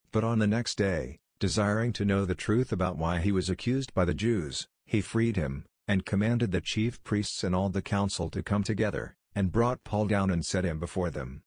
But on the next day, desiring to know the truth about why he was accused by the Jews, he freed him, and commanded the chief priests and all the council to come together, and brought Paul down and set him before them.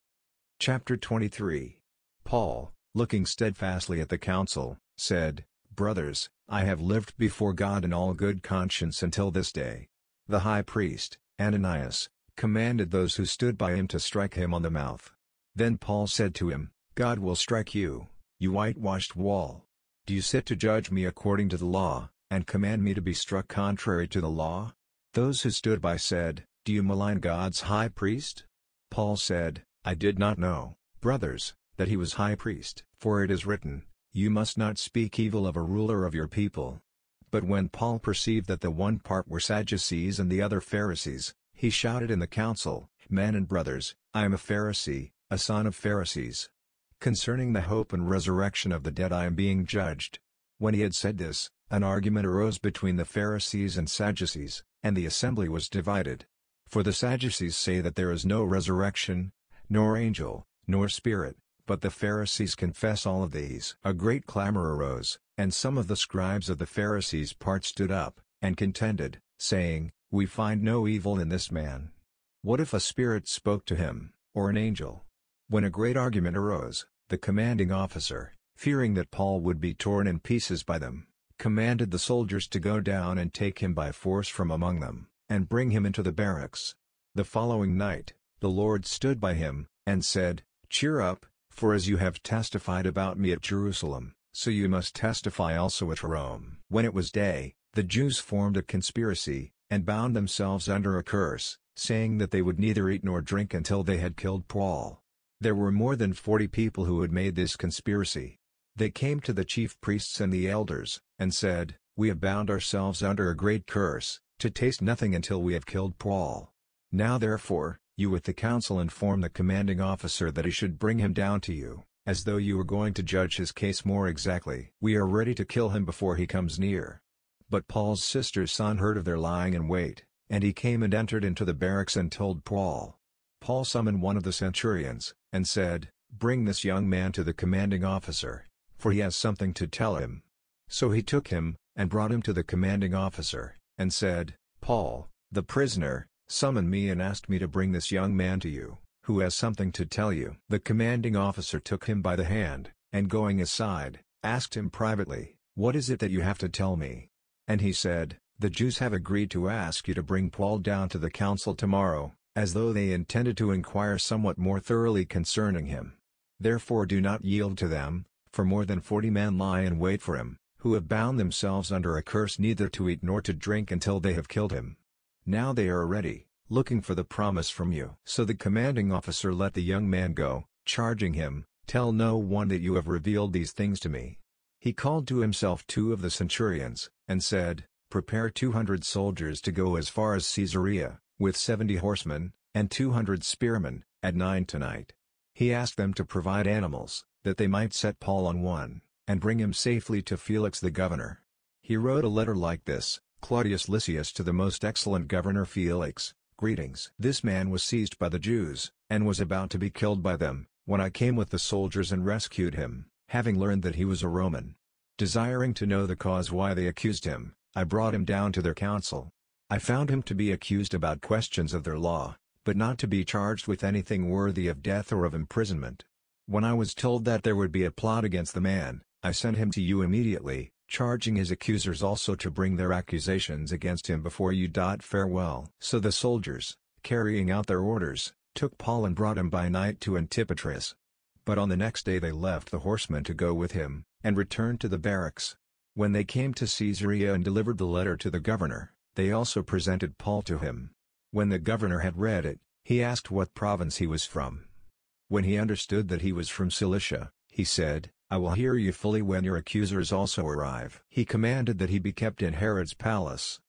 Chapter 23. Paul, looking steadfastly at the council, said, "Brothers, I have lived before God in all good conscience until this day." The high priest, Ananias, commanded those who stood by him to strike him on the mouth. Then Paul said to him, "God will strike you, you whitewashed wall. Do you sit to judge me according to the law, and command me to be struck contrary to the law?" Those who stood by said, "Do you malign God's high priest?" Paul said, "I did not know, brothers, that he was high priest. For it is written, 'You must not speak evil of a ruler of your people.'" But when Paul perceived that the one part were Sadducees and the other Pharisees, he shouted in the council, "Men and brothers, I am a Pharisee, a son of Pharisees. Concerning the hope and resurrection of the dead I am being judged." When he had said this, an argument arose between the Pharisees and Sadducees, and the assembly was divided. For the Sadducees say that there is no resurrection, nor angel, nor spirit, but the Pharisees confess all of these. A great clamor arose, and some of the scribes of the Pharisees' part stood up, and contended, saying, "We find no evil in this man. What if a spirit spoke to him, or an angel?" When a great argument arose, the commanding officer, fearing that Paul would be torn in pieces by them, commanded the soldiers to go down and take him by force from among them, and bring him into the barracks. The following night, the Lord stood by him, and said, "Cheer up, for as you have testified about me at Jerusalem, so you must testify also at Rome." When it was day, the Jews formed a conspiracy, and bound themselves under a curse, saying that they would neither eat nor drink until they had killed Paul. There were more than 40 people who had made this conspiracy. They came to the chief priests and the elders, and said, "We have bound ourselves under a great curse, to taste nothing until we have killed Paul. Now therefore, you with the council inform the commanding officer that he should bring him down to you, as though you were going to judge his case more exactly. We are ready to kill him before he comes near." But Paul's sister's son heard of their lying in wait, and he came and entered into the barracks and told Paul. Paul summoned one of the centurions, and said, "Bring this young man to the commanding officer, for he has something to tell him." So he took him, and brought him to the commanding officer, and said, "Paul, the prisoner, summoned me and asked me to bring this young man to you, who has something to tell you." The commanding officer took him by the hand, and going aside, asked him privately, "What is it that you have to tell me?" And he said, "The Jews have agreed to ask you to bring Paul down to the council tomorrow, as though they intended to inquire somewhat more thoroughly concerning him. Therefore do not yield to them, for more than 40 men lie in wait for him, who have bound themselves under a curse neither to eat nor to drink until they have killed him. Now they are ready, looking for the promise from you." So the commanding officer let the young man go, charging him, "Tell no one that you have revealed these things to me." He called to himself 2 of the centurions, and said, "Prepare 200 soldiers to go as far as Caesarea, with 70 horsemen, and 200 spearmen, at 9 tonight." He asked them to provide animals, that they might set Paul on one, and bring him safely to Felix the governor. He wrote a letter like this: "Claudius Lysias to the most excellent governor Felix, greetings. This man was seized by the Jews, and was about to be killed by them, when I came with the soldiers and rescued him, having learned that he was a Roman. Desiring to know the cause why they accused him, I brought him down to their council. I found him to be accused about questions of their law, but not to be charged with anything worthy of death or of imprisonment. When I was told that there would be a plot against the man, I sent him to you immediately, charging his accusers also to bring their accusations against him before you. Farewell." So the soldiers, carrying out their orders, took Paul and brought him by night to Antipatris. But on the next day they left the horsemen to go with him, and returned to the barracks. When they came to Caesarea and delivered the letter to the governor, they also presented Paul to him. When the governor had read it, he asked what province he was from. When he understood that he was from Cilicia, he said, "I will hear you fully when your accusers also arrive." He commanded that he be kept in Herod's palace,